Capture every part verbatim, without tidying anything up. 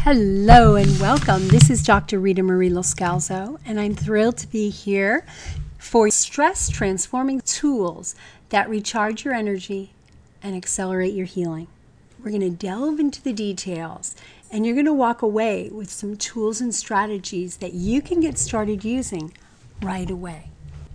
Hello and welcome. This is Doctor Rita Marie Loscalzo, and I'm thrilled to be here for stress transforming tools that recharge your energy and accelerate your healing. We're going to delve into the details, and you're going to walk away with some tools and strategies that you can get started using right away.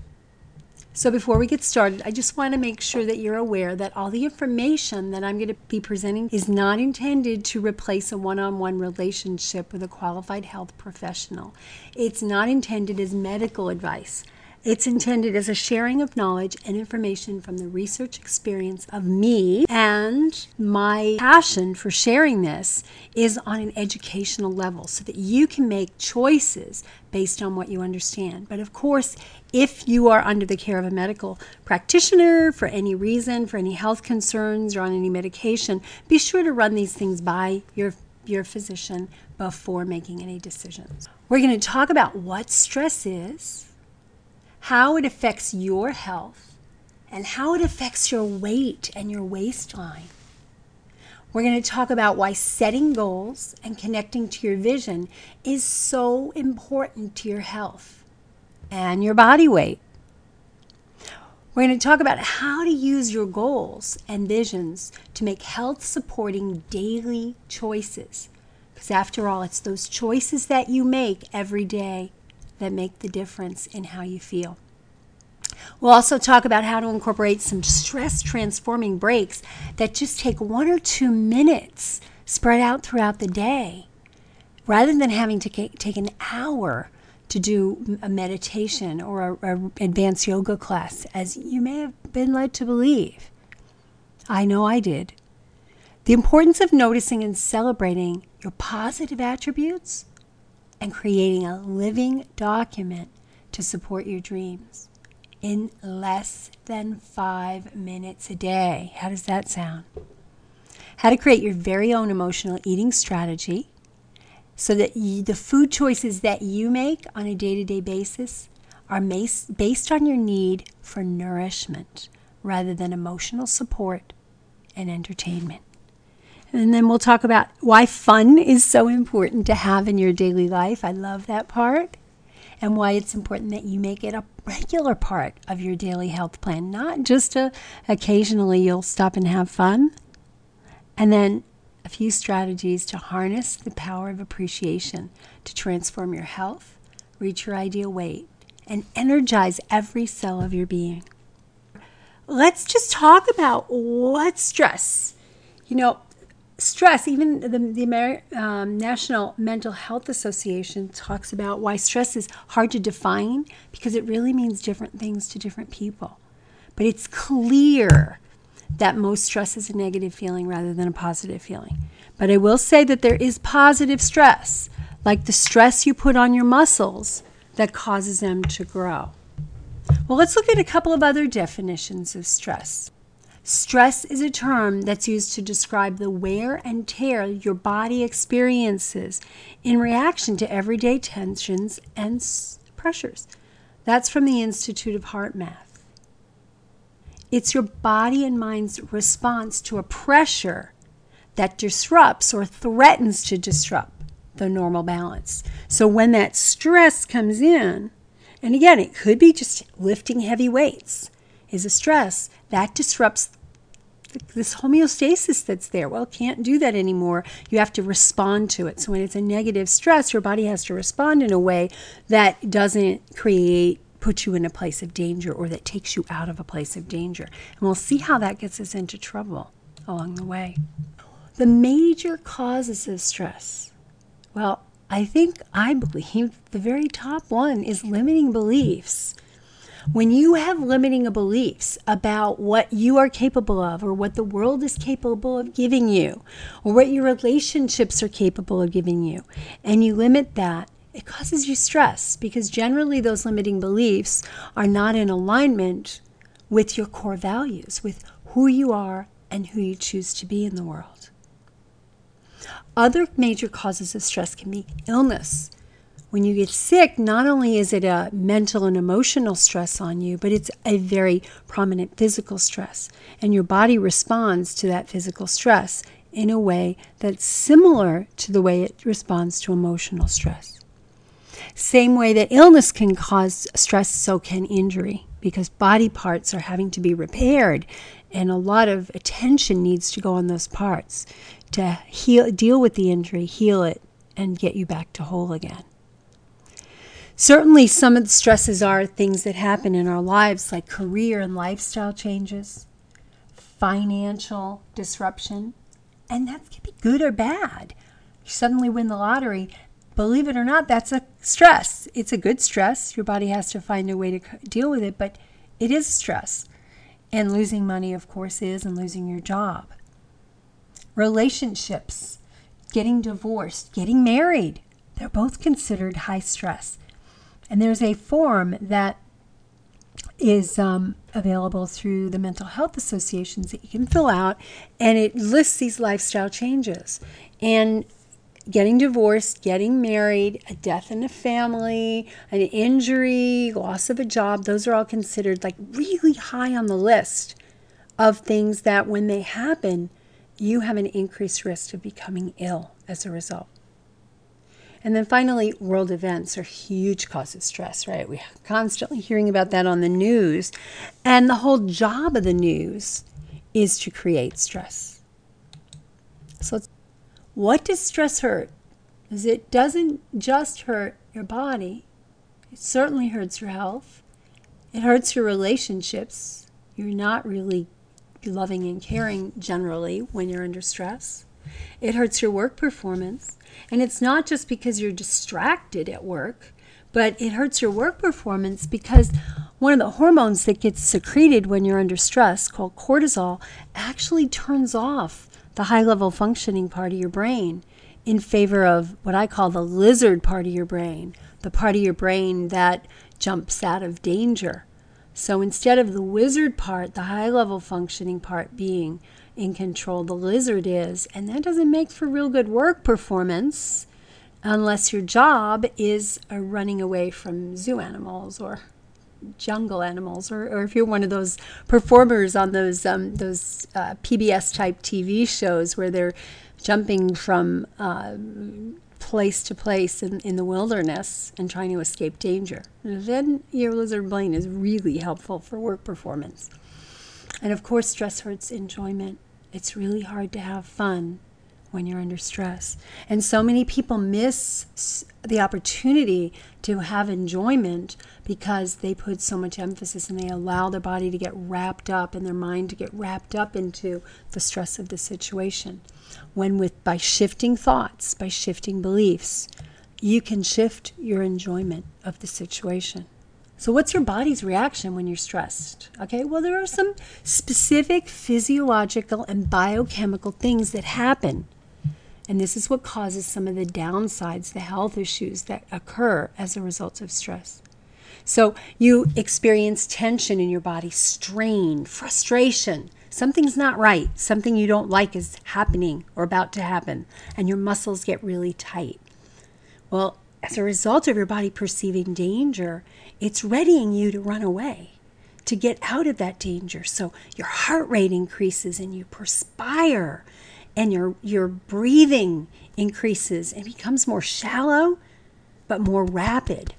So before we get started, I just want to make sure that you're aware that all the information that I'm going to be presenting is not intended to replace a one-on-one relationship with a qualified health professional. It's not intended as medical advice. It's intended as a sharing of knowledge and information from the research experience of me, and my passion for sharing this is on an educational level so that you can make choices based on what you understand. But of course, if you are under the care of a medical practitioner for any reason, for any health concerns or on any medication, be sure to run these things by your, your physician before making any decisions. We're going to talk about what stress is, how it affects your health, and how it affects your weight and your waistline. We're going to talk about why setting goals and connecting to your vision is so important to your health and your body weight. We're going to talk about how to use your goals and visions to make health-supporting daily choices. Because after all, it's those choices that you make every day that make the difference in how you feel. We'll also talk about how to incorporate some stress-transforming breaks that just take one or two minutes spread out throughout the day, rather than having to take an hour to do a meditation or an advanced yoga class, as you may have been led to believe. I know I did. The importance of noticing and celebrating your positive attributes and creating a living document to support your dreams in less than five minutes a day. How does that sound? How to create your very own emotional eating strategy so that you, the food choices that you make on a day-to-day basis are based on your need for nourishment rather than emotional support and entertainment. And then we'll talk about why fun is so important to have in your daily life. I love that part. And why it's important that you make it a regular part of your daily health plan, not just a, occasionally you'll stop and have fun. And then a few strategies to harness the power of appreciation to transform your health, reach your ideal weight, and energize every cell of your being. Let's just talk about what's stress. You know, stress, even the, the Amer- um, National Mental Health Association talks about why stress is hard to define because it really means different things to different people. But it's clear that most stress is a negative feeling rather than a positive feeling. But I will say that there is positive stress, like the stress you put on your muscles that causes them to grow. Well, let's look at a couple of other definitions of stress. Stress is a term that's used to describe the wear and tear your body experiences in reaction to everyday tensions and pressures. That's from the Institute of Heart Math. It's your body and mind's response to a pressure that disrupts or threatens to disrupt the normal balance. So when that stress comes in, and again, it could be just lifting heavy weights, is a stress that disrupts this homeostasis that's there. Well, can't do that anymore. You have to respond to it. So when it's a negative stress, your body has to respond in a way that doesn't create, put you in a place of danger or that takes you out of a place of danger. And we'll see how that gets us into trouble along the way. The major causes of stress. Well, I think, I believe the very top one is limiting beliefs. When you have limiting beliefs about what you are capable of or what the world is capable of giving you or what your relationships are capable of giving you, and you limit that, it causes you stress because generally those limiting beliefs are not in alignment with your core values, with who you are and who you choose to be in the world. Other major causes of stress can be illness. When you get sick, not only is it a mental and emotional stress on you, but it's a very prominent physical stress. And your body responds to that physical stress in a way that's similar to the way it responds to emotional stress. Same way that illness can cause stress, so can injury, because body parts are having to be repaired, and a lot of attention needs to go on those parts to heal, deal with the injury, heal it, and get you back to whole again. Certainly, some of the stresses are things that happen in our lives, like career and lifestyle changes, financial disruption, and that can be good or bad. You suddenly win the lottery. Believe it or not, that's a stress. It's a good stress. Your body has to find a way to deal with it, but it is stress. And losing money, of course, is, and losing your job. Relationships, getting divorced, getting married, they're both considered high stress. And there's a form that is um, available through the mental health associations that you can fill out, and it lists these lifestyle changes. And getting divorced, getting married, a death in a family, an injury, loss of a job, those are all considered like really high on the list of things that when they happen, you have an increased risk of becoming ill as a result. And then finally, world events are huge causes of stress, right? We're constantly hearing about that on the news. And the whole job of the news is to create stress. So let's, what does stress hurt? Because it doesn't just hurt your body. It certainly hurts your health. It hurts your relationships. You're not really loving and caring generally when you're under stress. It hurts your work performance. And it's not just because you're distracted at work, but it hurts your work performance because one of the hormones that gets secreted when you're under stress, called cortisol, actually turns off the high-level functioning part of your brain in favor of what I call the lizard part of your brain, the part of your brain that jumps out of danger. So instead of the wizard part, the high-level functioning part being in control, the lizard is, and that doesn't make for real good work performance unless your job is uh, running away from zoo animals or jungle animals, or, or if you're one of those performers on those um, those uh, P B S type T V shows where they're jumping from uh, place to place in, in the wilderness and trying to escape danger. Then your lizard brain is really helpful for work performance. And of course, stress hurts enjoyment. It's really hard to have fun when you're under stress. And so many people miss the opportunity to have enjoyment because they put so much emphasis and they allow their body to get wrapped up and their mind to get wrapped up into the stress of the situation. When with by shifting thoughts, by shifting beliefs, you can shift your enjoyment of the situation. So what's your body's reaction when you're stressed? Okay, well, there are some specific physiological and biochemical things that happen. And this is what causes some of the downsides, the health issues that occur as a result of stress. So you experience tension in your body, strain, frustration. Something's not right. Something you don't like is happening or about to happen. And your muscles get really tight. Well, as a result of your body perceiving danger, it's readying you to run away, to get out of that danger. So your heart rate increases and you perspire and your, your breathing increases and becomes more shallow, but more rapid.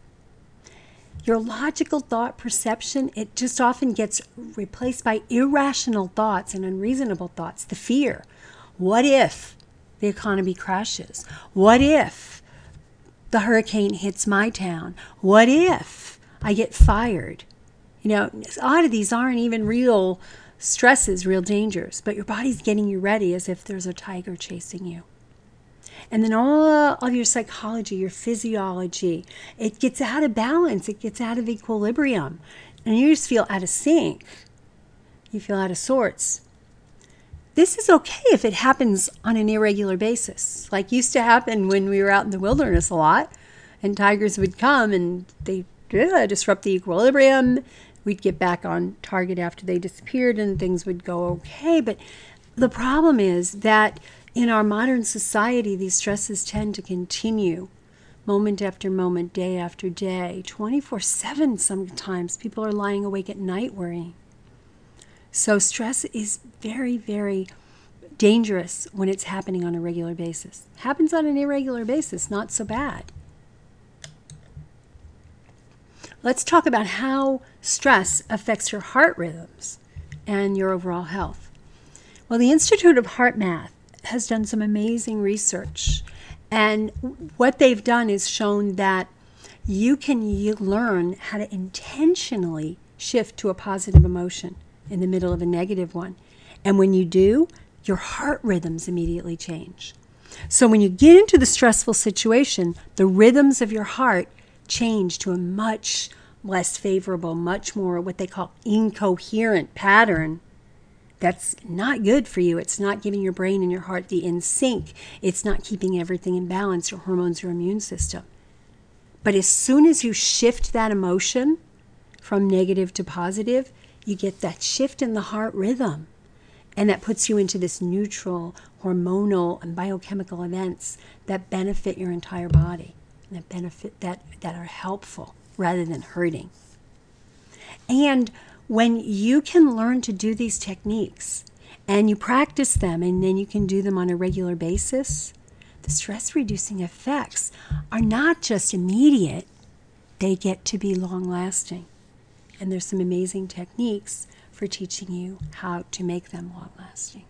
Your logical thought perception, it just often gets replaced by irrational thoughts and unreasonable thoughts. The fear. What if the economy crashes? What if the hurricane hits my town? What if I get fired? You know, a lot of these aren't even real stresses, real dangers, but your body's getting you ready as if there's a tiger chasing you. And then all of your psychology, your physiology, it gets out of balance. It gets out of equilibrium. And you just feel out of sync. You feel out of sorts. This is okay if it happens on an irregular basis, like used to happen when we were out in the wilderness a lot, and tigers would come and they uh, disrupt the equilibrium. We'd get back on target after they disappeared and things would go okay. But the problem is that in our modern society, these stresses tend to continue moment after moment, day after day, twenty-four seven sometimes. People are lying awake at night worrying. So stress is very, very dangerous when it's happening on a regular basis. Happens on an irregular basis, not so bad. Let's talk about how stress affects your heart rhythms and your overall health. Well, the Institute of Heart Math has done some amazing research, and what they've done is shown that you can learn how to intentionally shift to a positive emotion in the middle of a negative one. And when you do, your heart rhythms immediately change. So when you get into the stressful situation, the rhythms of your heart change to a much less favorable, much more what they call incoherent pattern. That's not good for you. It's not giving your brain and your heart the in sync. It's not keeping everything in balance, your hormones, your immune system. But as soon as you shift that emotion from negative to positive, you get that shift in the heart rhythm. And that puts you into this neutral, hormonal, and biochemical events that benefit your entire body, and that benefit that, that are helpful rather than hurting. And when you can learn to do these techniques and you practice them and then you can do them on a regular basis, the stress-reducing effects are not just immediate, they get to be long-lasting. And there's some amazing techniques for teaching you how to make them long-lasting.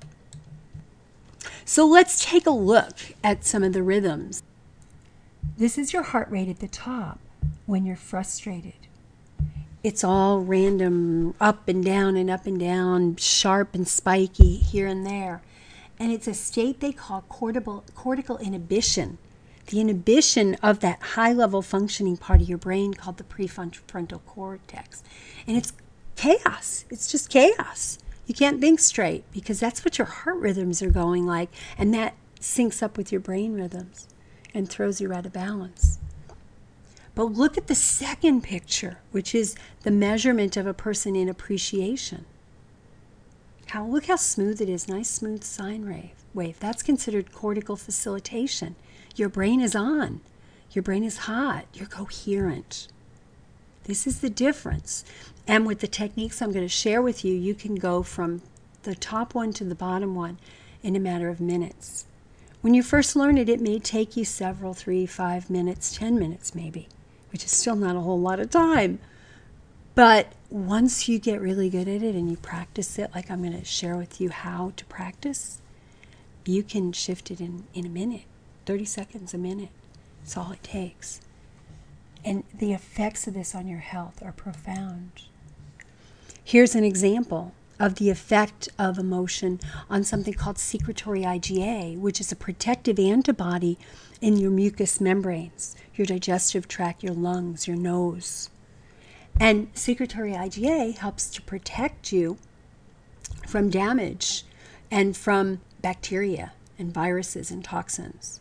So let's take a look at some of the rhythms. This is your heart rate at the top when you're frustrated. It's all random, up and down and up and down, sharp and spiky here and there. And it's a state they call cortical, cortical inhibition. The inhibition of that high-level functioning part of your brain called the prefrontal cortex. And it's chaos. It's just chaos. You can't think straight because that's what your heart rhythms are going like. And that syncs up with your brain rhythms and throws you out of balance. But look at the second picture, which is the measurement of a person in appreciation. How, look how smooth it is. Nice smooth sine wave. wave. That's considered cortical facilitation. Your brain is on. Your brain is hot. You're coherent. This is the difference. And with the techniques I'm going to share with you, you can go from the top one to the bottom one in a matter of minutes. When you first learn it, it may take you several, three, five minutes, ten minutes maybe, which is still not a whole lot of time. But once you get really good at it and you practice it, like I'm going to share with you how to practice, you can shift it in, in a minute, thirty seconds, a minute. That's all it takes. And the effects of this on your health are profound. Here's an example of the effect of emotion on something called secretory IgA, which is a protective antibody in your mucous membranes, your digestive tract, your lungs, your nose. And secretory IgA helps to protect you from damage and from bacteria and viruses and toxins.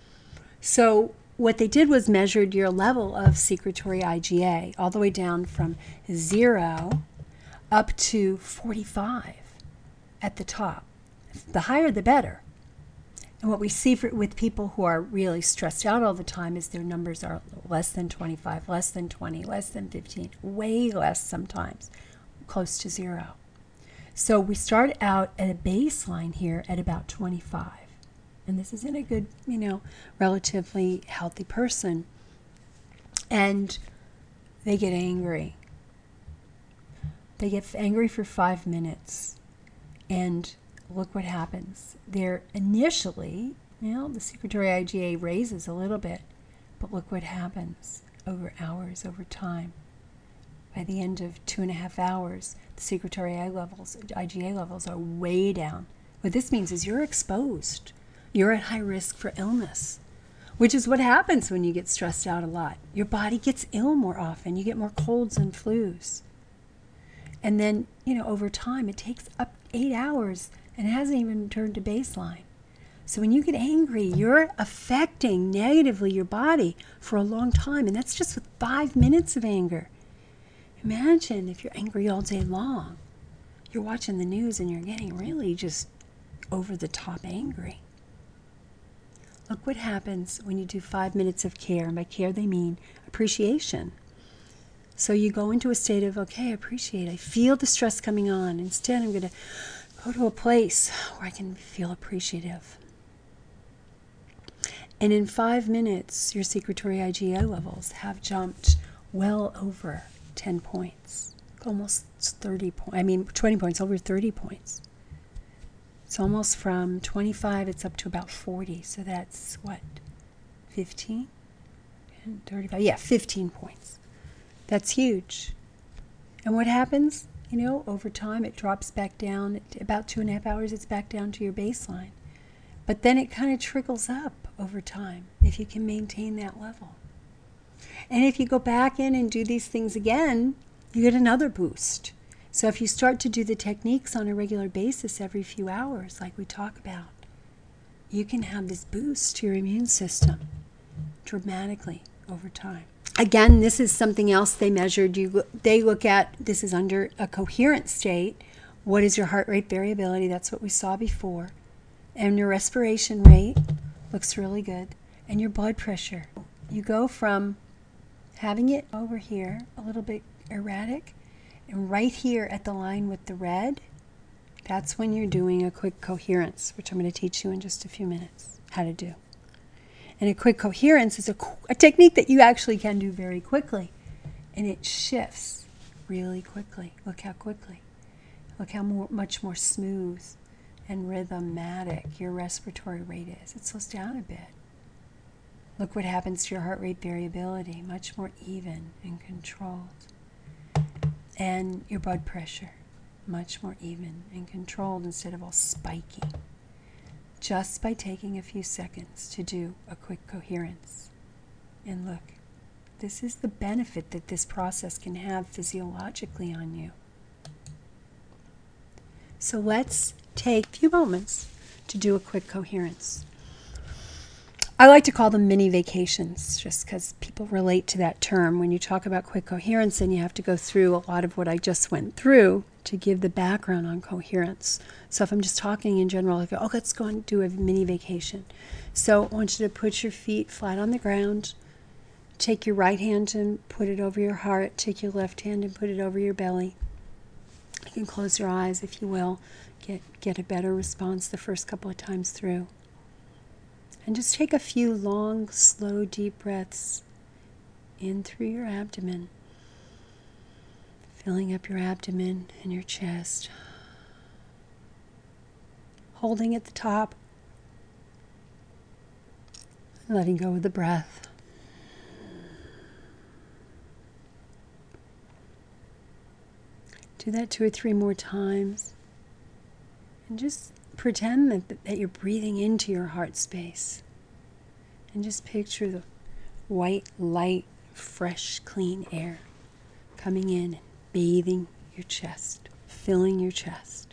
So what they did was measured your level of secretory IgA all the way down from zero up to forty-five at the top. The higher, the better. And what we see for, with people who are really stressed out all the time is their numbers are less than twenty-five, less than twenty, less than fifteen, way less sometimes, close to zero. So we start out at a baseline here at about twenty-five. And this is in a good, you know, relatively healthy person. And they get angry. They get angry for five minutes. And look what happens. They're initially, you know, the secretory IgA raises a little bit. But look what happens over hours, over time. By the end of two and a half hours, the secretory levels, IgA levels are way down. What this means is you're exposed. You're at high risk for illness, which is what happens when you get stressed out a lot. Your body gets ill more often. You get more colds and flus. And then, you know, over time, it takes up eight hours and it hasn't even turned to baseline. So when you get angry, you're affecting negatively your body for a long time. And that's just with five minutes of anger. Imagine if you're angry all day long. You're watching the news and you're getting really just over the top angry. Look what happens when you do five minutes of care. And by care, they mean appreciation. So you go into a state of, okay, I appreciate it. I feel the stress coming on. Instead, I'm going to go to a place where I can feel appreciative. And in five minutes, your secretory IgA levels have jumped well over ten points. Almost thirty points. I mean, twenty points, over thirty points. It's almost from twenty-five, it's up to about forty. So that's what? fifteen? And thirty-five. Yeah, fifteen points. That's huge. And what happens? You know, over time, it drops back down. About two and a half hours, it's back down to your baseline. But then it kind of trickles up over time if you can maintain that level. And if you go back in and do these things again, you get another boost. So if you start to do the techniques on a regular basis every few hours, like we talk about, you can have this boost to your immune system dramatically over time. Again, this is something else they measured. You, they look at, this is under a coherent state. What is your heart rate variability? That's what we saw before. And your respiration rate looks really good. And your blood pressure. You go from having it over here, a little bit erratic, and right here at the line with the red, that's when you're doing a quick coherence, which I'm going to teach you in just a few minutes how to do. And a quick coherence is a, a technique that you actually can do very quickly. And it shifts really quickly. Look how quickly. Look how more, much more smooth and rhythmatic your respiratory rate is. It slows down a bit. Look what happens to your heart rate variability. Much more even and controlled. And your blood pressure. Much more even and controlled instead of all spiky. Just by taking a few seconds to do a quick coherence. And look, this is the benefit that this process can have physiologically on you. So let's take a few moments to do a quick coherence. I like to call them mini vacations just because people relate to that term. When you talk about quick coherence, then you have to go through a lot of what I just went through to give the background on coherence. So if I'm just talking in general, I go, oh, let's go and do a mini vacation. So I want you to put your feet flat on the ground. Take your right hand and put it over your heart. Take your left hand and put it over your belly. You can close your eyes if you will. Get, get a better response the first couple of times through. And just take a few long, slow, deep breaths in through your abdomen. Filling up your abdomen and your chest. Holding at the top. Letting go of the breath. Do that two or three more times. And just pretend that, that you're breathing into your heart space. And just picture the white, light, fresh, clean air coming in and bathing your chest, filling your chest.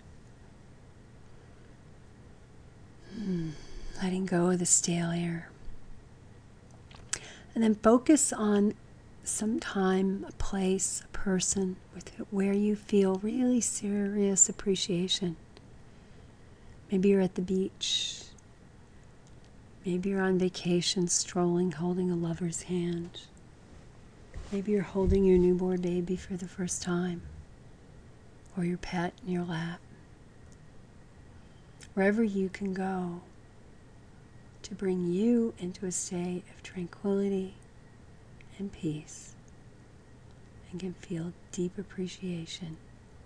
Mm, letting go of the stale air. And then focus on some time, a place, a person with where you feel really serious appreciation. Maybe you're at the beach. Maybe you're on vacation, strolling, holding a lover's hand. Maybe you're holding your newborn baby for the first time. Or your pet in your lap. Wherever you can go to bring you into a state of tranquility and peace. And can feel deep appreciation.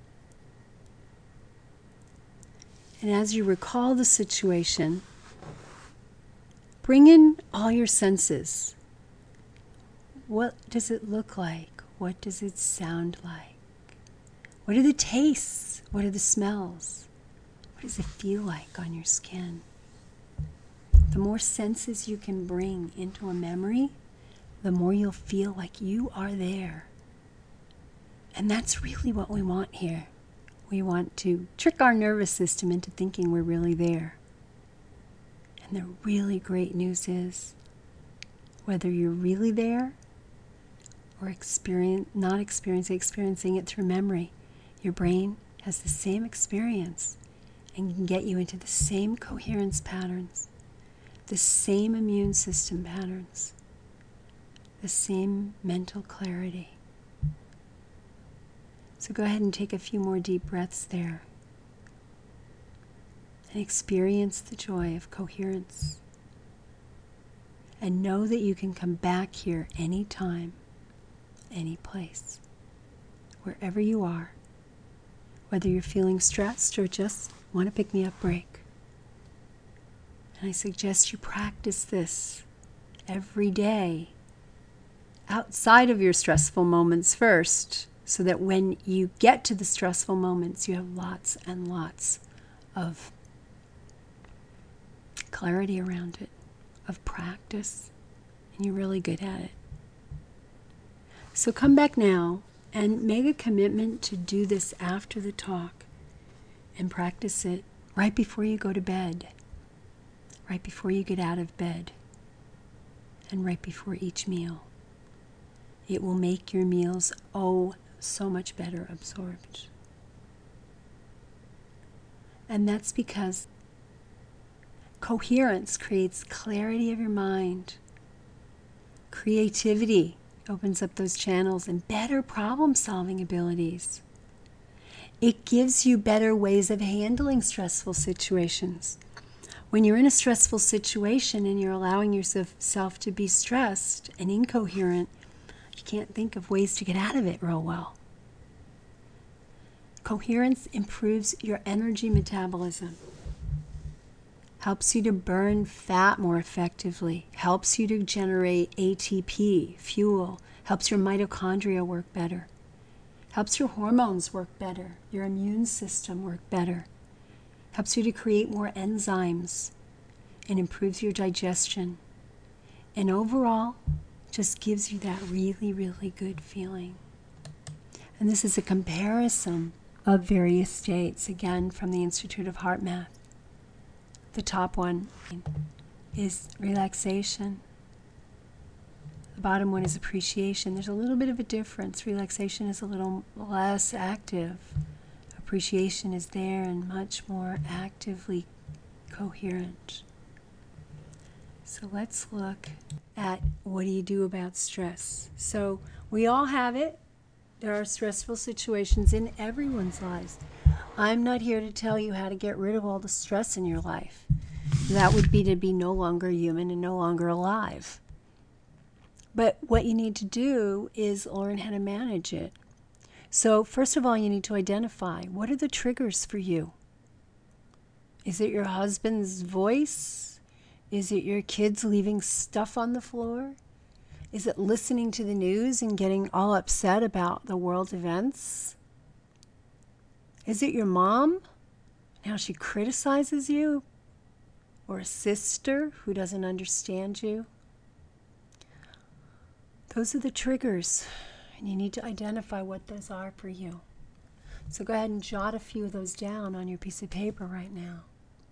And as you recall the situation, bring in all your senses. What does it look like? What does it sound like? What are the tastes? What are the smells? What does it feel like on your skin? The more senses you can bring into a memory, the more you'll feel like you are there. And that's really what we want here. We want to trick our nervous system into thinking we're really there. And the really great news is, whether you're really there or experience, not experiencing, experiencing it through memory, your brain has the same experience and can get you into the same coherence patterns, the same immune system patterns, the same mental clarity. So go ahead and take a few more deep breaths there. and experience the joy of coherence. And know that you can come back here anytime, any place, wherever you are, whether you're feeling stressed or just want to pick me up break. And I suggest you practice this every day outside of your stressful moments first, so that when you get to the stressful moments, you have lots and lots of clarity around it, of practice, and you're really good at it. So come back now and make a commitment to do this after the talk and practice it right before you go to bed, right before you get out of bed, and right before each meal. It will make your meals, oh, so much better absorbed. And that's because coherence creates clarity of your mind. Creativity opens up those channels and better problem-solving abilities. It gives you better ways of handling stressful situations. When you're in a stressful situation and you're allowing yourself to be stressed and incoherent, you can't think of ways to get out of it real well. Coherence improves your energy metabolism, helps you to burn fat more effectively, helps you to generate A T P, fuel, helps your mitochondria work better, helps your hormones work better, your immune system work better, helps you to create more enzymes, and improves your digestion. And overall, just gives you that really, really good feeling. And this is a comparison of various states, again, from the Institute of Heart Math. The top one is relaxation. The bottom one is appreciation. There's a little bit of a difference. Relaxation is a little less active. Appreciation is there and much more actively coherent. So let's look at what do you do about stress. So we all have it. There are stressful situations in everyone's lives. I'm not here to tell you how to get rid of all the stress in your life. That would be to be no longer human and no longer alive. But what you need to do is learn how to manage it. So first of all, you need to identify, what are the triggers for you? Is it your husband's voice? Is it your kids leaving stuff on the floor? Is it listening to the news and getting all upset about the world events? Is it your mom and how she criticizes you? Or a sister who doesn't understand you? Those are the triggers, and you need to identify what those are for you. So go ahead and jot a few of those down on your piece of paper right now.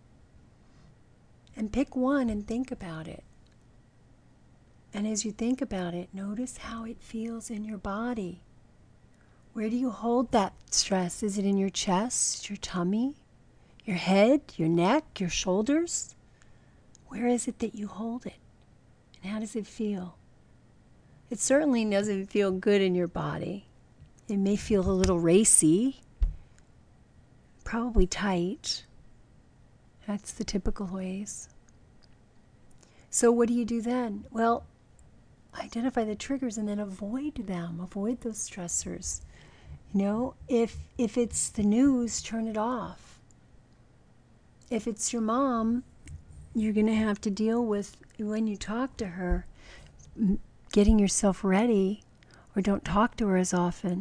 And pick one and think about it. And as you think about it, notice how it feels in your body. Where do you hold that stress? Is it in your chest, your tummy, your head, your neck, your shoulders? Where is it that you hold it? And how does it feel? It certainly doesn't feel good in your body. It may feel a little racy, probably tight. That's the typical ways. So what do you do then? Well, identify the triggers and then avoid them. Avoid those stressors. You know, if if it's the news, turn it off. If it's your mom, you're going to have to deal with, when you talk to her, getting yourself ready, or don't talk to her as often.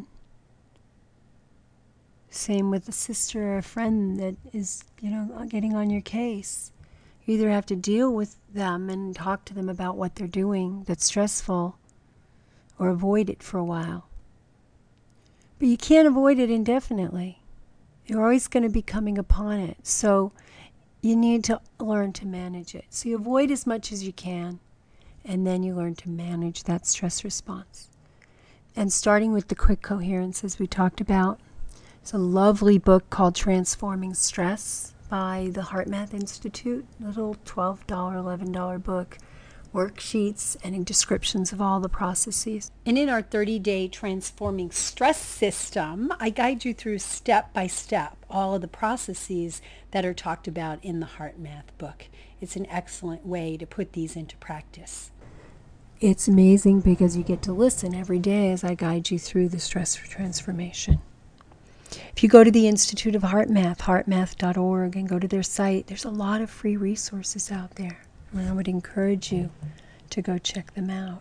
Same with a sister or a friend that is, you know, getting on your case. You either have to deal with them and talk to them about what they're doing that's stressful, or avoid it for a while. But you can't avoid it indefinitely. You're always going to be coming upon it. So you need to learn to manage it. So you avoid as much as you can, and then you learn to manage that stress response. And starting with the quick coherence, as we talked about, it's a lovely book called Transforming Stress by the Heart Math Institute, little twelve dollars, eleven dollars book, worksheets and descriptions of all the processes. And in our thirty-day transforming stress system, I guide you through step by step all of the processes that are talked about in the Heart Math book. It's an excellent way to put these into practice. It's amazing because you get to listen every day as I guide you through the stress transformation. If you go to the Institute of Heart Math, heart math dot org, and go to their site, there's a lot of free resources out there. And I would encourage you to go check them out.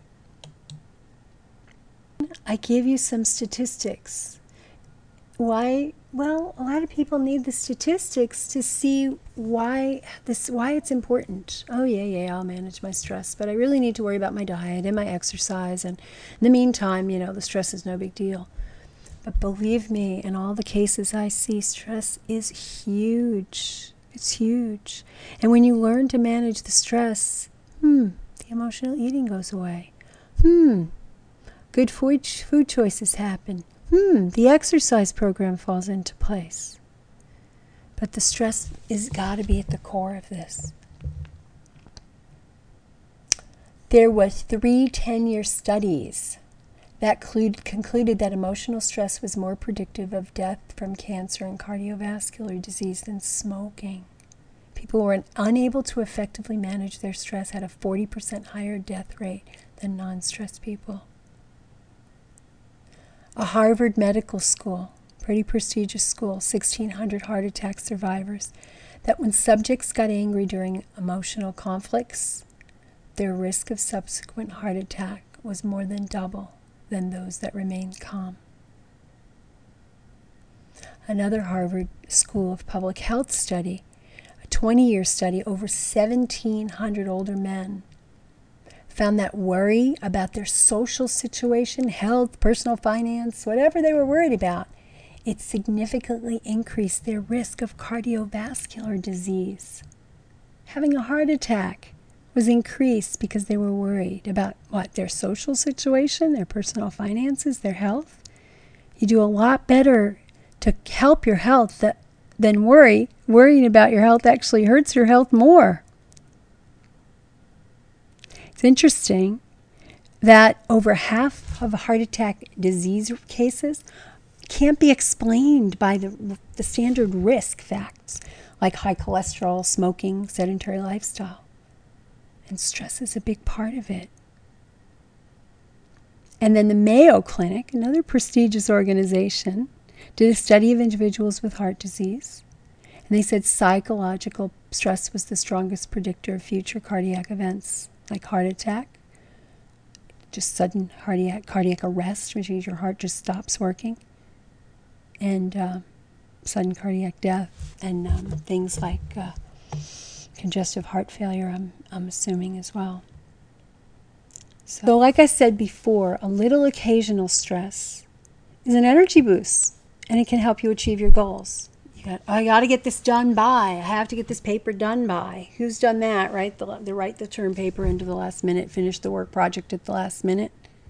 I give you some statistics. Why? Well, a lot of people need the statistics to see why this, why it's important. Oh, yeah, yeah, I'll manage my stress, but I really need to worry about my diet and my exercise. And in the meantime, you know, the stress is no big deal. But believe me, in all the cases I see, stress is huge. It's huge. And when you learn to manage the stress, hmm, the emotional eating goes away. Hmm, good food, food choices happen. Hmm, the exercise program falls into place. But the stress is got to be at the core of this. There were three ten-year studies that concluded that emotional stress was more predictive of death from cancer and cardiovascular disease than smoking. People who were unable to effectively manage their stress had a forty percent higher death rate than non-stressed people. A Harvard Medical School, pretty prestigious school, sixteen hundred heart attack survivors, that when subjects got angry during emotional conflicts, their risk of subsequent heart attack was more than double than those that remained calm. Another Harvard School of Public Health study, a twenty-year study, over seventeen hundred older men, found that worry about their social situation, health, personal finance, whatever they were worried about, it significantly increased their risk of cardiovascular disease. Having a heart attack was increased because they were worried about what? Their social situation, their personal finances, their health. You do a lot better to help your health that, than worry. Worrying about your health actually hurts your health more. It's interesting that over half of heart attack disease cases can't be explained by the, the standard risk facts like high cholesterol, smoking, sedentary lifestyle. And stress is a big part of it. And then the Mayo Clinic, another prestigious organization, did a study of individuals with heart disease. And they said psychological stress was the strongest predictor of future cardiac events, like heart attack, just sudden cardiac, cardiac arrest, which means your heart just stops working, and uh, sudden cardiac death, and um, things like uh, congestive heart failure, I'm, I'm assuming as well. So, so like I said before, a little occasional stress is an energy boost, and it can help you achieve your goals. You got, oh, I got to get this done by. I have to get this paper done by. Who's done that, right? The, the write the term paper into the last minute, finish the work project at the last minute.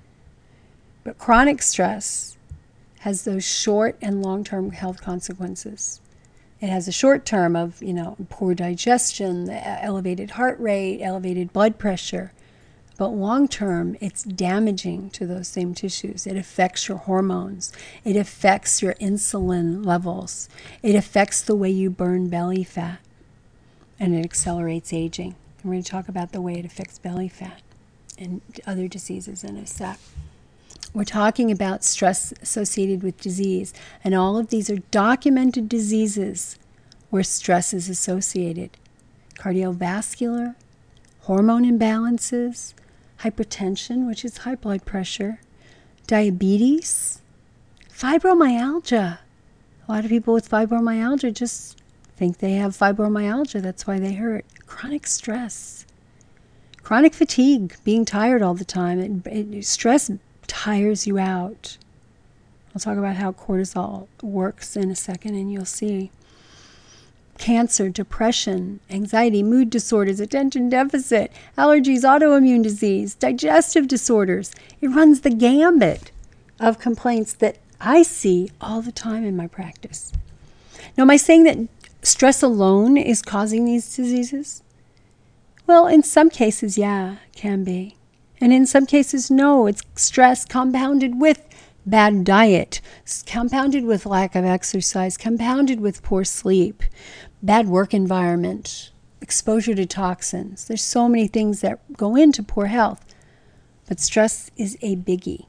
But chronic stress has those short and long-term health consequences. It has a short term of, you know, poor digestion, elevated heart rate, elevated blood pressure. But long term, it's damaging to those same tissues. It affects your hormones. It affects your insulin levels. It affects the way you burn belly fat. And it accelerates aging. And we're going to talk about the way it affects belly fat and other diseases in a sec. We're talking about stress associated with disease. And all of these are documented diseases where stress is associated. Cardiovascular, hormone imbalances, hypertension, which is high blood pressure, diabetes, fibromyalgia. A lot of people with fibromyalgia just think they have fibromyalgia. That's why they hurt. Chronic stress, chronic fatigue, being tired all the time. It, it, stress tires you out. I'll talk about how cortisol works in a second, and you'll see. Cancer, depression, anxiety, mood disorders, attention deficit, allergies, autoimmune disease, digestive disorders. It runs the gambit of complaints that I see all the time in my practice. Now, am I saying that stress alone is causing these diseases? Well, in some cases, yeah, it can be. And in some cases, no, it's stress compounded with bad diet, compounded with lack of exercise, compounded with poor sleep, bad work environment, exposure to toxins. There's so many things that go into poor health, but stress is a biggie.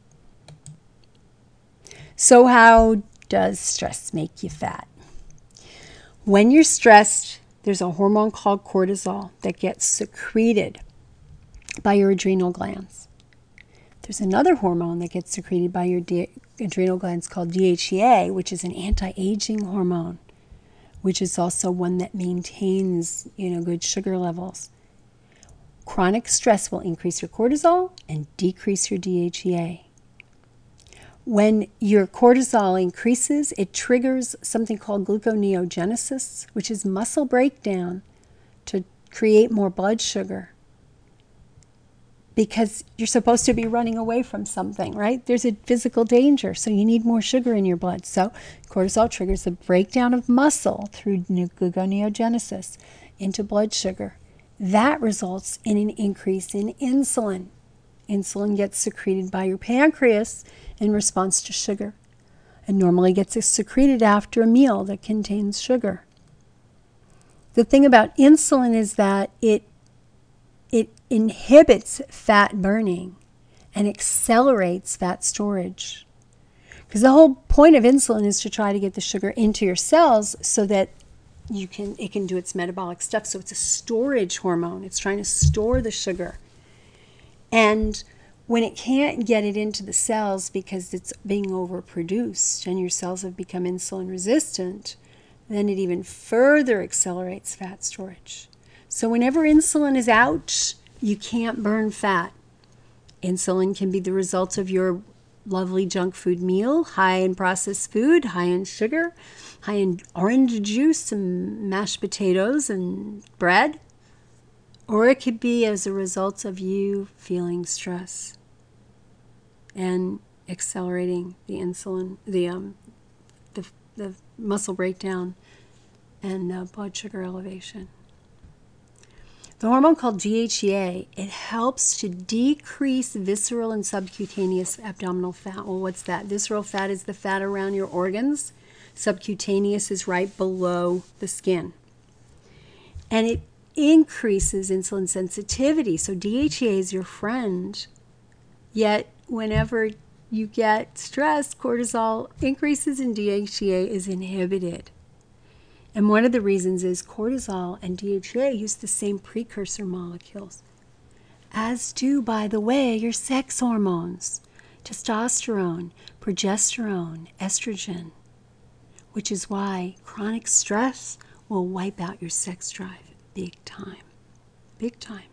So how does stress make you fat? When you're stressed, there's a hormone called cortisol that gets secreted by your adrenal glands. There's another hormone that gets secreted by your D- adrenal glands called D H E A, which is an anti-aging hormone, which is also one that maintains, you know, good sugar levels. Chronic stress will increase your cortisol and decrease your D H E A. When your cortisol increases, it triggers something called gluconeogenesis, which is muscle breakdown to create more blood sugar. Because you're supposed to be running away from something, right? There's a physical danger, so you need more sugar in your blood. So cortisol triggers the breakdown of muscle through gluconeogenesis into blood sugar. That results in an increase in insulin. Insulin gets secreted by your pancreas in response to sugar. It normally gets secreted after a meal that contains sugar. The thing about insulin is that it it inhibits fat burning and accelerates fat storage. Because the whole point of insulin is to try to get the sugar into your cells so that you can it can do its metabolic stuff. So it's a storage hormone. It's trying to store the sugar. And when it can't get it into the cells because it's being overproduced and your cells have become insulin resistant, then it even further accelerates fat storage. So whenever insulin is out, you can't burn fat. Insulin can be the result of your lovely junk food meal, high in processed food, high in sugar, high in orange juice and mashed potatoes and bread. Or it could be as a result of you feeling stress and accelerating the insulin, the um, the, the muscle breakdown and uh, blood sugar elevation. The hormone called D H E A, it helps to decrease visceral and subcutaneous abdominal fat. Well, what's that? Visceral fat is the fat around your organs. Subcutaneous is right below the skin. And it increases insulin sensitivity. So D H E A is your friend. Yet whenever you get stressed, cortisol increases and D H E A is inhibited. And one of the reasons is cortisol and D H E A use the same precursor molecules, as do, by the way, your sex hormones, testosterone, progesterone, estrogen, which is why chronic stress will wipe out your sex drive big time, big time.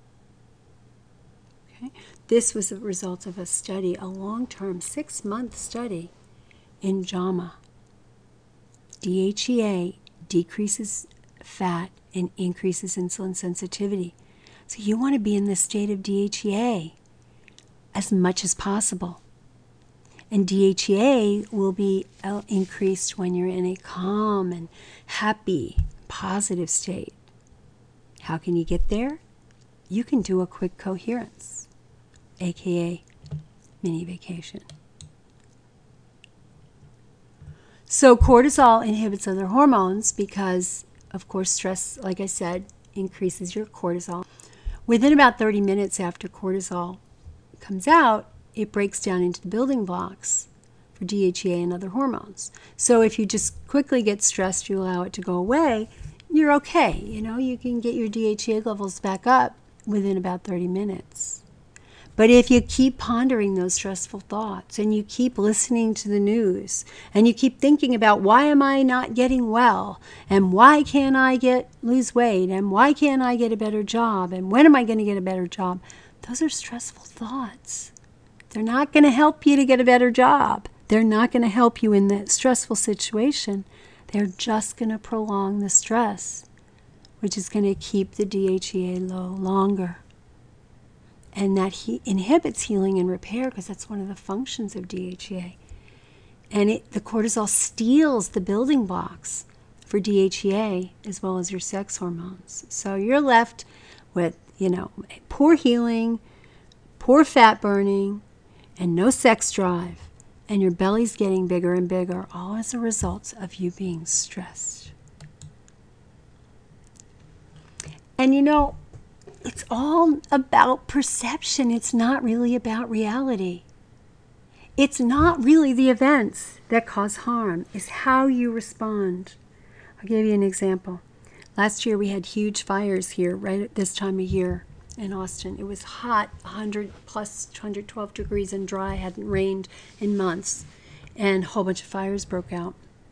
Okay? This was a result of a study, a long-term, six-month study in JAMA. D H E A decreases fat and increases insulin sensitivity. So you want to be in this state of D H E A as much as possible. And D H E A will be increased when you're in a calm and happy, positive state. How can you get there? You can do a quick coherence, aka mini vacation. So cortisol inhibits other hormones because, of course, stress, like I said, increases your cortisol. Within about thirty minutes after cortisol comes out, it breaks down into the building blocks for D H E A and other hormones. So if you just quickly get stressed, you allow it to go away, you're okay. You know, you can get your D H E A levels back up within about thirty minutes. But if you keep pondering those stressful thoughts and you keep listening to the news and you keep thinking about why am I not getting well and why can't I get lose weight and why can't I get a better job and when am I going to get a better job, those are stressful thoughts. They're not going to help you to get a better job. They're not going to help you in that stressful situation. They're just going to prolong the stress, which is going to keep the D H E A low longer. And that he inhibits healing and repair because that's one of the functions of D H E A. And it, the cortisol steals the building blocks for D H E A as well as your sex hormones. So you're left with you know, poor healing, poor fat burning, and no sex drive, and your belly's getting bigger and bigger, all as a result of you being stressed. And you know, it's all about perception. It's not really about reality. It's not really the events that cause harm. It's how you respond. I'll give you an example. Last year we had huge fires here right at this time of year in Austin. It was hot, one hundred plus one hundred twelve degrees and dry, hadn't rained in months, and a whole bunch of fires broke out.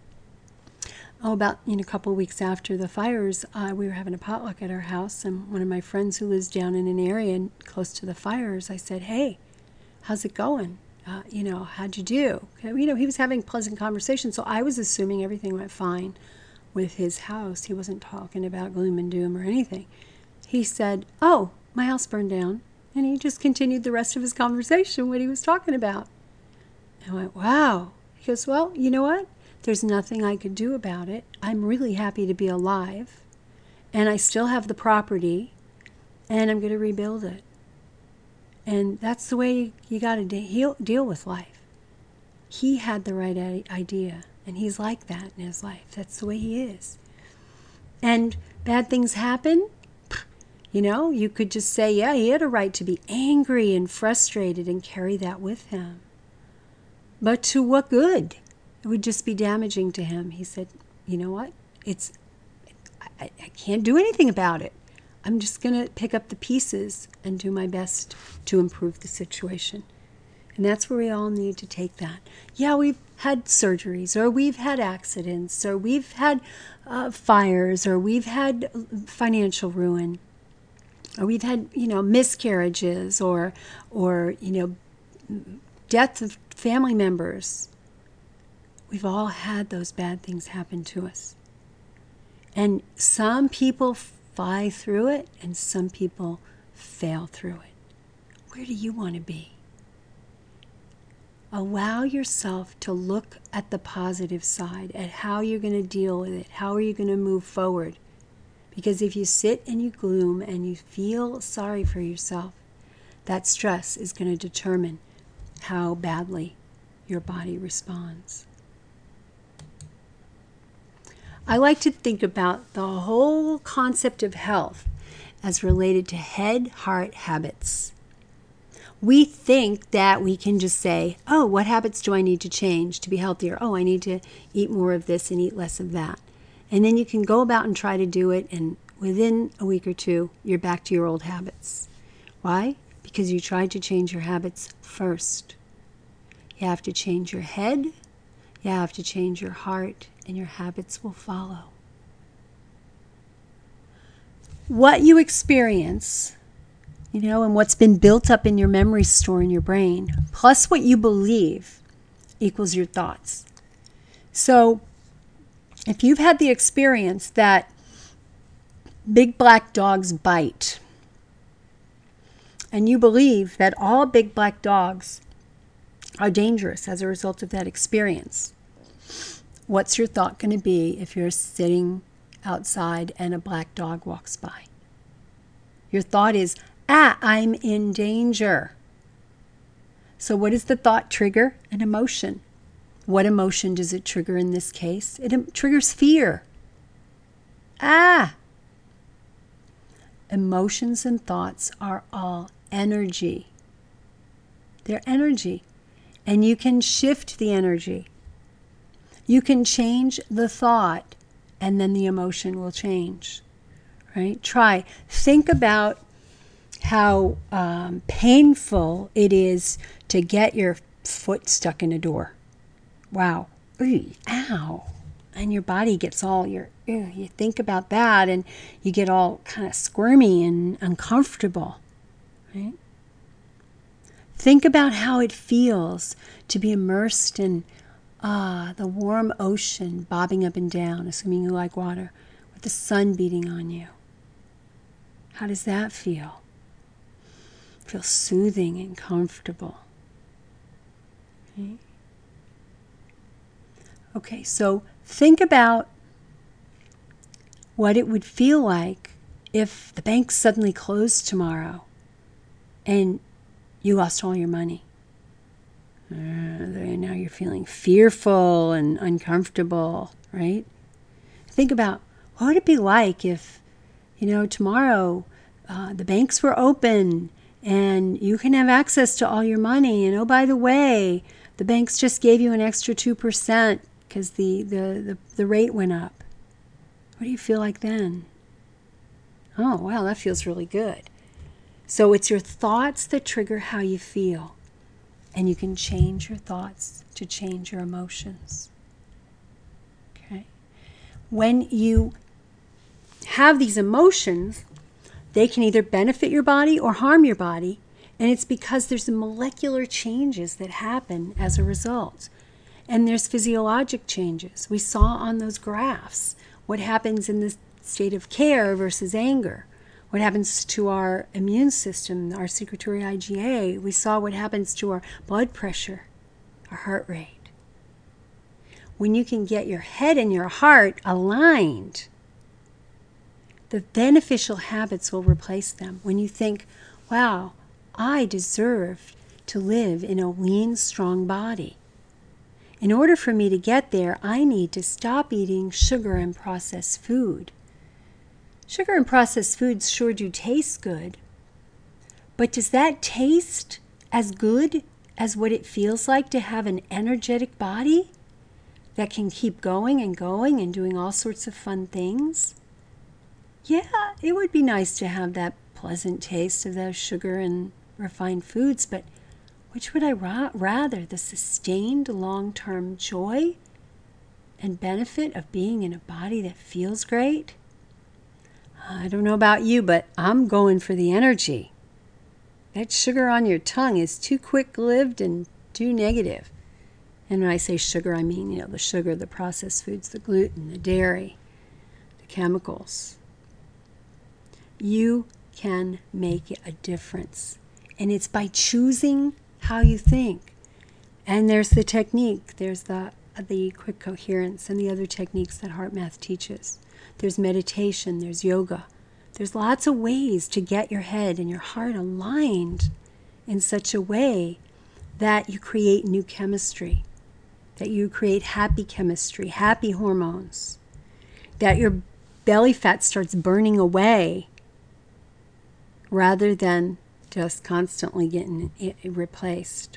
Oh, about you know, a couple of weeks after the fires, uh, we were having a potluck at our house, and one of my friends who lives down in an area close to the fires, I said, "Hey, how's it going? Uh, you know, how'd you do?" You know, he was having pleasant conversation, so I was assuming everything went fine with his house. He wasn't talking about gloom and doom or anything. He said, "Oh, my house burned down," and he just continued the rest of his conversation, what he was talking about. I went, "Wow." He goes, "Well, you know what? There's nothing I could do about it. I'm really happy to be alive, and I still have the property, and I'm going to rebuild it." And that's the way you got to de- deal with life. He had the right idea, and he's like that in his life. That's the way he is. And bad things happen. You know, you could just say, yeah, he had a right to be angry and frustrated and carry that with him. But to what good? It would just be damaging to him. He said, "You know what? It's I, I can't do anything about it. I'm just going to pick up the pieces and do my best to improve the situation." And that's where we all need to take that. Yeah, we've had surgeries, or we've had accidents, or we've had uh, fires, or we've had financial ruin, or we've had, you know, miscarriages, or, or you know, death of family members. We've all had those bad things happen to us. And some people fly through it, and some people fail through it. Where do you want to be? Allow yourself to look at the positive side, at how you're going to deal with it. How are you going to move forward? Because if you sit and you gloom and you feel sorry for yourself, that stress is going to determine how badly your body responds. I like to think about the whole concept of health as related to head, heart, habits. We think that we can just say, oh, what habits do I need to change to be healthier? Oh, I need to eat more of this and eat less of that. And then you can go about and try to do it, and within a week or two, you're back to your old habits. Why? Because you tried to change your habits first. You have to change your head, you have to change your heart, and your habits will follow. What you experience, you know, and what's been built up in your memory store in your brain, plus what you believe, equals your thoughts. So if you've had the experience that big black dogs bite, and you believe that all big black dogs are dangerous as a result of that experience, what's your thought going to be if you're sitting outside and a black dog walks by? Your thought is, ah, I'm in danger. So what does the thought trigger? An emotion. What emotion does it trigger in this case? It um, triggers fear. Ah! Emotions and thoughts are all energy. They're energy. And you can shift the energy. You can change the thought, and then the emotion will change. Right? Try. Think about how um, painful it is to get your foot stuck in a door. Wow. Ooh, ow. And your body gets all your, ew, you think about that and you get all kind of squirmy and uncomfortable. Right? Think about how it feels to be immersed in ah, the warm ocean bobbing up and down, assuming you like water, with the sun beating on you. How does that feel? Feel soothing and comfortable. Okay? Okay, so think about what it would feel like if the banks suddenly closed tomorrow and you lost all your money? Uh, now you're feeling fearful and uncomfortable, right? Think about, what would it be like if, you know, tomorrow uh, the banks were open and you can have access to all your money, and oh, by the way, the banks just gave you an extra two percent because the, the, the, the rate went up. What do you feel like then? Oh, wow, that feels really good. So it's your thoughts that trigger how you feel. And you can change your thoughts to change your emotions. Okay? When you have these emotions, they can either benefit your body or harm your body. And it's because there's molecular changes that happen as a result. And there's physiologic changes. We saw on those graphs what happens in the state of care versus anger. What happens to our immune system, our secretory I G A. We saw what happens to our blood pressure, our heart rate. When you can get your head and your heart aligned, the beneficial habits will replace them. When you think, wow, I deserve to live in a lean, strong body. In order for me to get there, I need to stop eating sugar and processed food. Sugar and processed foods sure do taste good, but does that taste as good as what it feels like to have an energetic body that can keep going and going and doing all sorts of fun things? Yeah, it would be nice to have that pleasant taste of those sugar and refined foods, but which would I ra- rather, the sustained long-term joy and benefit of being in a body that feels great? I don't know about you, but I'm going for the energy. That sugar on your tongue is too quick-lived and too negative. And when I say sugar, I mean, you know, the sugar, the processed foods, the gluten, the dairy, the chemicals. You can make a difference. And it's by choosing how you think. And there's the technique. There's the, the quick coherence and the other techniques that HeartMath teaches. There's meditation, there's yoga. There's lots of ways to get your head and your heart aligned in such a way that you create new chemistry, that you create happy chemistry, happy hormones, that your belly fat starts burning away rather than just constantly getting it replaced.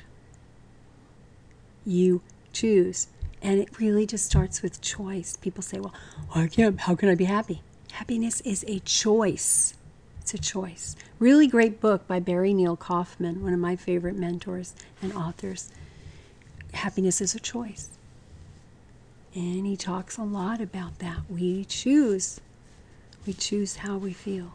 You choose. And it really just starts with choice. People say, well, I can't, how can I be happy? Happiness is a choice. It's a choice. Really great book by Barry Neil Kaufman, one of my favorite mentors and authors. Happiness is a choice. And he talks a lot about that. We choose. We choose how we feel.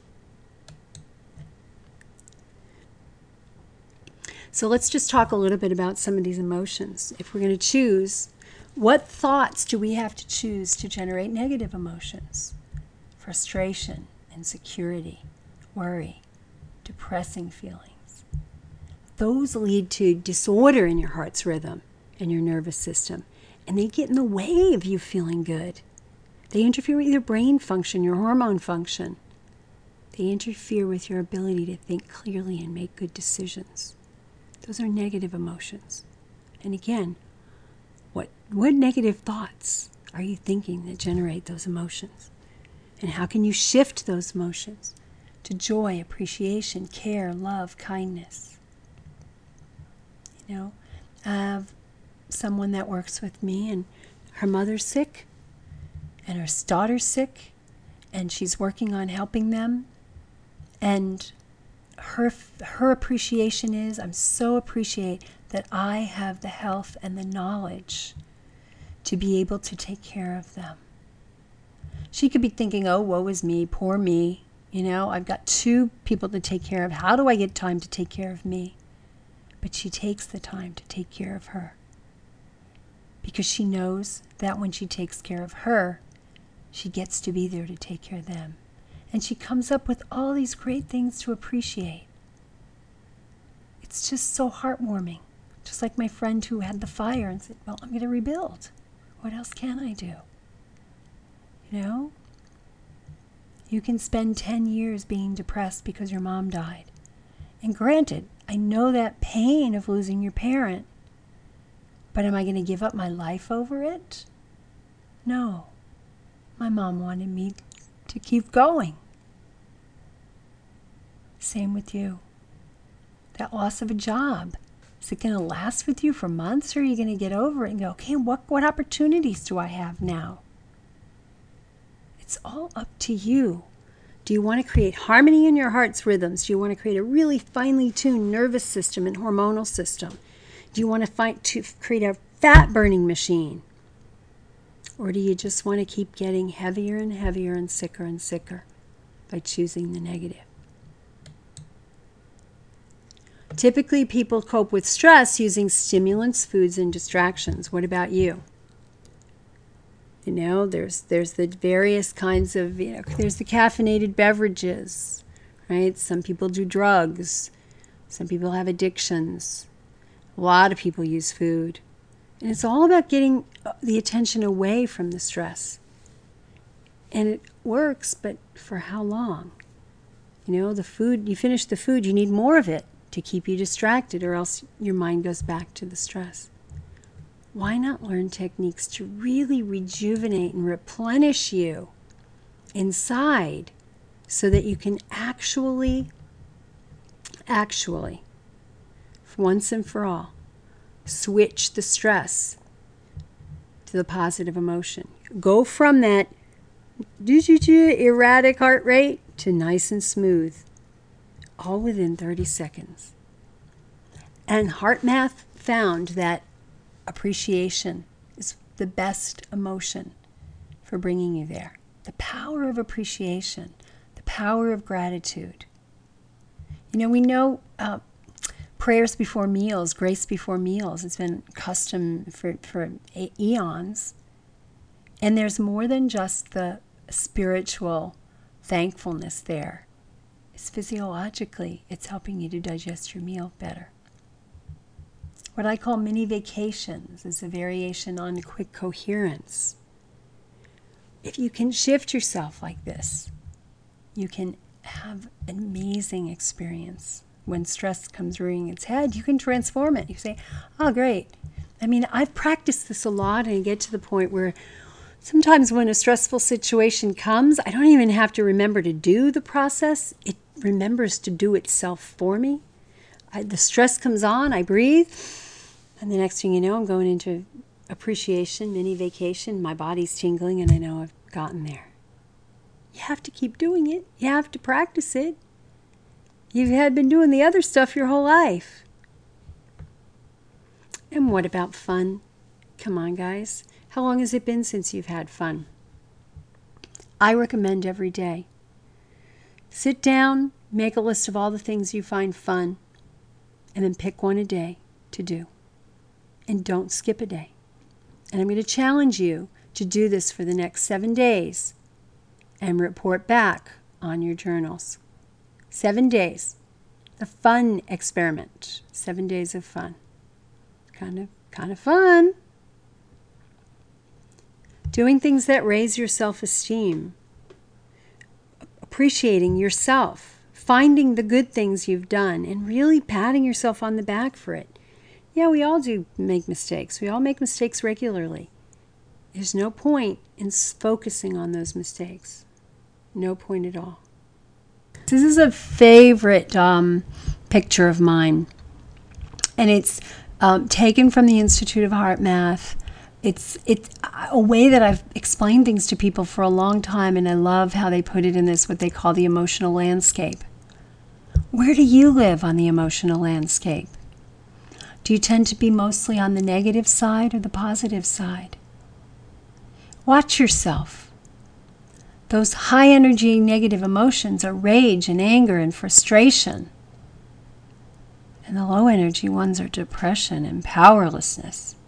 So let's just talk a little bit about some of these emotions. If we're going to choose, what thoughts do we have to choose to generate negative emotions? Frustration, insecurity, worry, depressing feelings. Those lead to disorder in your heart's rhythm and your nervous system, and they get in the way of you feeling good. They interfere with your brain function, your hormone function. They interfere with your ability to think clearly and make good decisions. Those are negative emotions. And again, what, what negative thoughts are you thinking that generate those emotions? And how can you shift those emotions to joy, appreciation, care, love, kindness? You know, I have someone that works with me, and her mother's sick, and her daughter's sick, and she's working on helping them. And her her appreciation is, I'm so appreciate that I have the health and the knowledge to be able to take care of them. She could be thinking, oh, woe is me, poor me. You know, I've got two people to take care of. How do I get time to take care of me? But she takes the time to take care of her, because she knows that when she takes care of her, she gets to be there to take care of them. And she comes up with all these great things to appreciate. It's just so heartwarming. Just like my friend who had the fire and said, well, I'm going to rebuild. What else can I do? You know? You can spend ten years being depressed because your mom died. And granted, I know that pain of losing your parent, but am I going to give up my life over it? No. My mom wanted me to keep going. Same with you. That loss of a job, is it going to last with you for months, or are you going to get over it and go, okay, what, what opportunities do I have now? It's all up to you. Do you want to create harmony in your heart's rhythms? Do you want to create a really finely tuned nervous system and hormonal system? Do you want to, find, to create a fat-burning machine? Or do you just want to keep getting heavier and heavier and sicker and sicker by choosing the negative? Typically, people cope with stress using stimulants, foods, and distractions. What about you? You know, there's there's the various kinds of, you know, there's the caffeinated beverages, right? Some people do drugs. Some people have addictions. A lot of people use food. And it's all about getting the attention away from the stress. And it works, but for how long? You know, the food, you finish the food, you need more of it to keep you distracted, or else your mind goes back to the stress. Why not learn techniques to really rejuvenate and replenish you inside so that you can actually, actually, once and for all, switch the stress to the positive emotion. Go from that erratic heart rate to nice and smooth, all within thirty seconds. And HeartMath found that appreciation is the best emotion for bringing you there. The power of appreciation, the power of gratitude. You know, we know uh, prayers before meals, grace before meals. It's been custom for, for eons. And there's more than just the spiritual thankfulness there. It's physiologically, it's helping you to digest your meal better. What I call mini vacations is a variation on quick coherence. If you can shift yourself like this, you can have an amazing experience. When stress comes rearing its head, you can transform it. You say, oh, great. I mean, I've practiced this a lot, and I get to the point where sometimes when a stressful situation comes, I don't even have to remember to do the process. It remembers to do itself for me. I, the stress comes on, I breathe, and the next thing you know, I'm going into appreciation, mini vacation. My body's tingling, and I know I've gotten there. You have to keep doing it. You have to practice it. You've had been doing the other stuff your whole life. And what about fun? Come on, guys. How long has it been since you've had fun? I recommend every day. Sit down, make a list of all the things you find fun, and then pick one a day to do. And don't skip a day. And I'm going to challenge you to do this for the next seven days and report back on your journals. Seven days. The fun experiment. Seven days of fun. Kind of, kind of fun. Doing things that raise your self-esteem. Appreciating yourself. Finding the good things you've done and really patting yourself on the back for it. Yeah, we all do make mistakes. We all make mistakes regularly. There's no point in focusing on those mistakes. No point at all. This is a favorite um, picture of mine. And it's um, taken from the Institute of HeartMath. It's, it's a way that I've explained things to people for a long time, and I love how they put it in this, what they call the emotional landscape. Where do you live on the emotional landscape? Do you tend to be mostly on the negative side or the positive side? Watch yourself. Those high energy negative emotions are rage and anger and frustration. And the low energy ones are depression and powerlessness.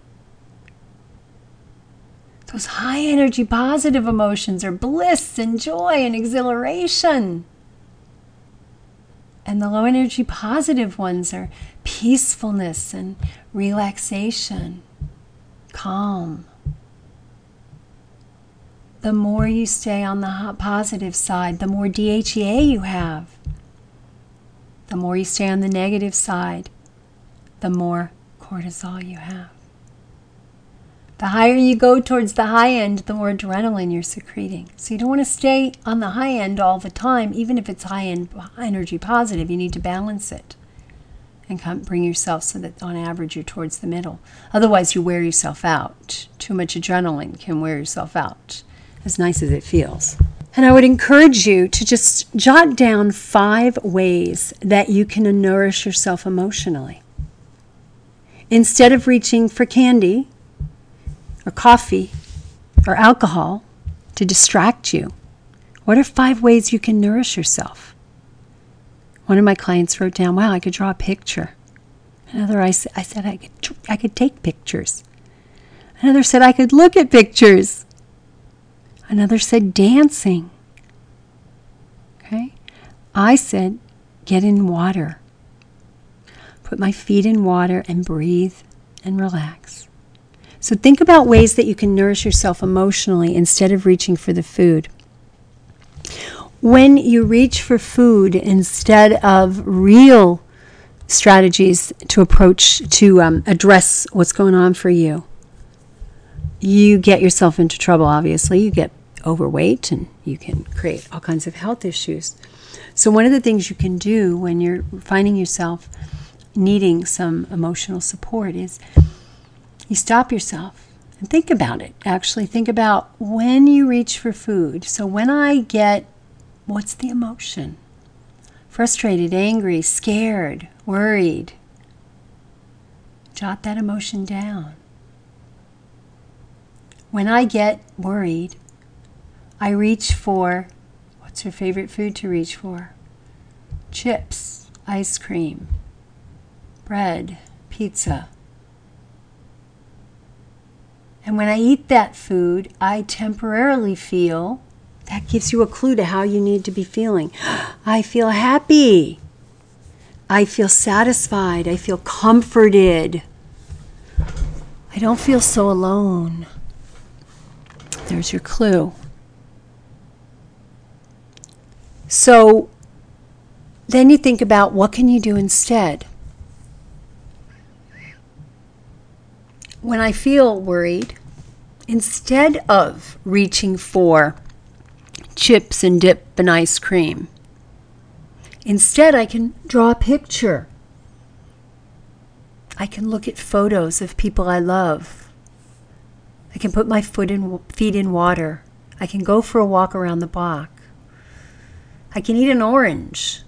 Those high energy positive emotions are bliss and joy and exhilaration. And the low energy positive ones are peacefulness and relaxation, calm. the more you stay on the positive side, the more D H E A you have. The more you stay on the negative side, the more cortisol you have. The higher you go towards the high end, the more adrenaline you're secreting. So you don't want to stay on the high end all the time, even if it's high end energy positive. You need to balance it and come, bring yourself so that on average you're towards the middle. Otherwise you wear yourself out. Too much adrenaline can wear yourself out, as nice as it feels. And I would encourage you to just jot down five ways that you can nourish yourself emotionally. Instead of reaching for candy or coffee or alcohol to distract you, what are five ways you can nourish yourself? One of my clients wrote down, wow, I could draw a picture. Another, I, I said I could, I could take pictures. Another said I could look at pictures. Another said dancing. Okay? I said get in water. Put my feet in water and breathe and relax. So think about ways that you can nourish yourself emotionally instead of reaching for the food. When you reach for food instead of real strategies to approach, to um, address what's going on for you, you get yourself into trouble, obviously. You get overweight and you can create all kinds of health issues. So one of the things you can do when you're finding yourself needing some emotional support is you stop yourself and think about it. Actually think about when you reach for food. So when I get, what's the emotion? Frustrated, angry, scared, worried. Jot that emotion down. When I get worried, I reach for, what's your favorite food to reach for? Chips, ice cream, bread, pizza. And when I eat that food, I temporarily feel, that gives you a clue to how you need to be feeling. I feel happy. I feel satisfied. I feel comforted. I don't feel so alone. There's your clue. So then you think about what can you do instead? When I feel worried, instead of reaching for chips and dip and ice cream, instead I can draw a picture. I can look at photos of people I love. I can put my foot in, feet in water. I can go for a walk around the block. I can eat an orange.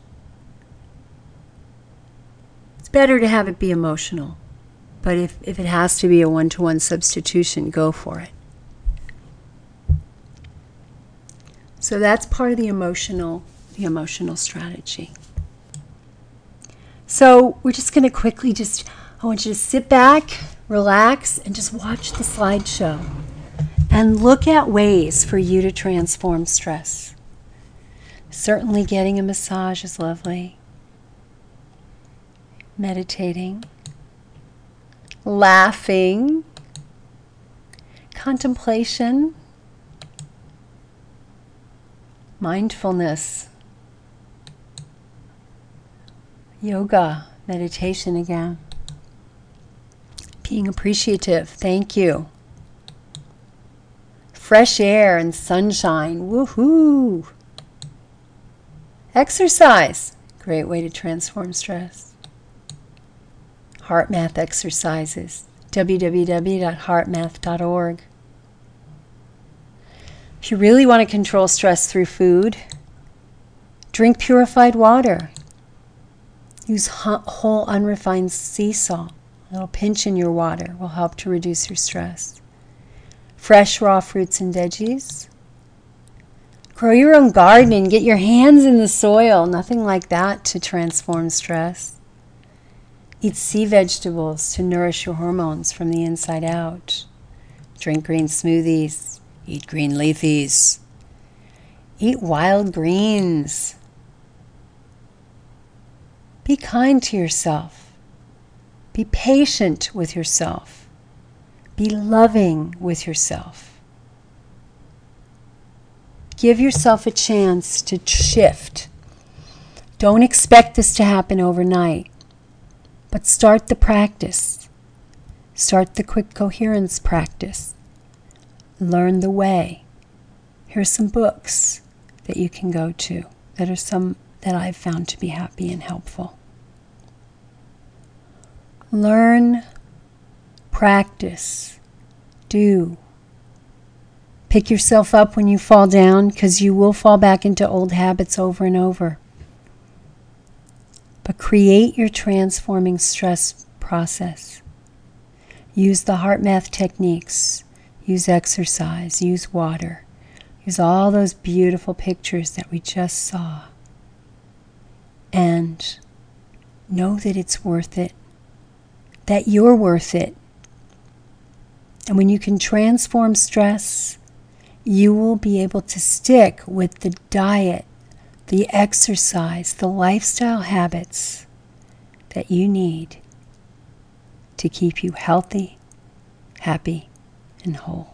It's better to have it be emotional. But if, if it has to be a one-to-one substitution, go for it. So that's part of the emotional, the emotional strategy. So we're just going to quickly just, I want you to sit back, relax, and just watch the slideshow. And look at ways for you to transform stress. Certainly getting a massage is lovely. Meditating. Laughing, contemplation, mindfulness, yoga, meditation again, being appreciative, thank you, fresh air and sunshine, woohoo, exercise, great way to transform stress. HeartMath exercises, w w w dot heart math dot org. If you really want to control stress through food, drink purified water. Use whole unrefined sea salt. A little pinch in your water will help to reduce your stress. Fresh raw fruits and veggies. Grow your own garden and get your hands in the soil. Nothing like that to transform stress. Eat sea vegetables to nourish your hormones from the inside out. Drink green smoothies. Eat green leafies. Eat wild greens. Be kind to yourself. Be patient with yourself. Be loving with yourself. Give yourself a chance to shift. Don't expect this to happen overnight, but start the practice. Start the quick coherence practice. Learn the way. Here's some books that you can go to that are some that I've found to be happy and helpful. Learn, practice, do. Pick yourself up when you fall down, because you will fall back into old habits over and over. But create your transforming stress process. Use the HeartMath techniques. Use exercise. Use water. Use all those beautiful pictures that we just saw. And know that it's worth it. That you're worth it. And when you can transform stress, you will be able to stick with the diet, the exercise, the lifestyle habits that you need to keep you healthy, happy, and whole.